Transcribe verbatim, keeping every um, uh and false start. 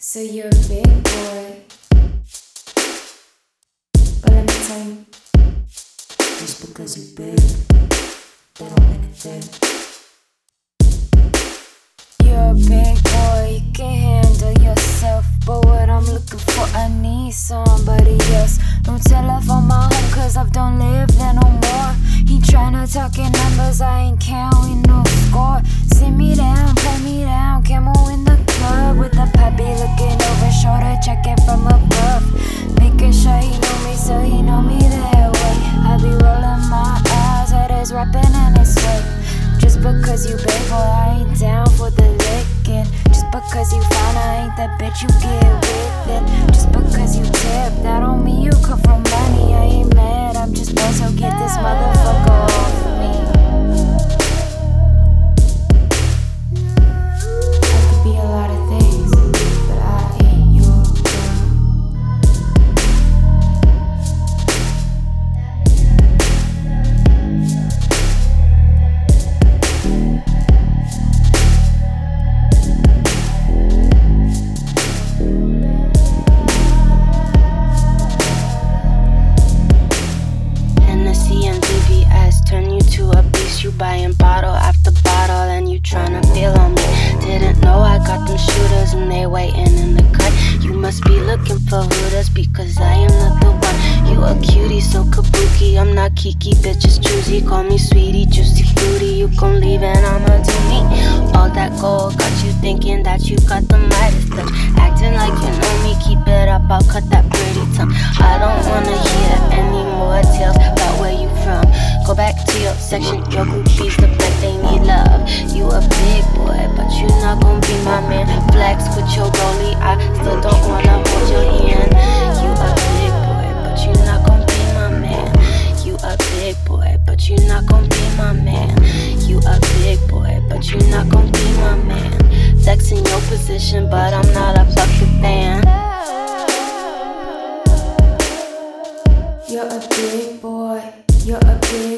So you're a big boy, but let me tell you, just because you're big, that don't mean a thing. You're a big boy, you can handle yourself, but what I'm looking for, I need somebody else. Don't tell her from my home, cause I don't live there no more. He tryna talk in numbers, I ain't counting no score. Sit me down, play me down, Camel in the club with a puppy looking over shoulder, checking from above, making sure he know me, so he know me that way. I be rolling my eyes at his rapping and his sweat. Just because you big boy, I ain't down for the licking. Just because you fine, I ain't that bitch you get with it. Just because you tip, that don't mean you come from money. I ain't mad, I'm just bored, so get this motherfucker off me. I could be a lot of things, but I ain't your You buying bottle after bottle and you tryna feel on me. Didn't know I got them shooters and they waiting in the cut. You must be looking for hooters because I am not the one. You a cutie, so kabuki. I'm not Kiki, bitches choosy. Call me sweetie, juicy fruity. You gon' leave and I'ma do me. All that gold got you thinking that you got the Midas touch. Acting like you know me, keep it up, I'll cut that pretty tongue. I don't wanna hear any more tales about where you from. Go back to your section, your groupies look like they need love. You a big boy, but you not gon' be my man. Flex with your rollie, I still don't wanna hold your hand. You a big boy, but you not gon' be my man. You a big boy, but you not gon' be my man. You a big boy, but you not gon' be my man. Flex in your position, but I'm not a fucking fan. You're a big boy, you're a big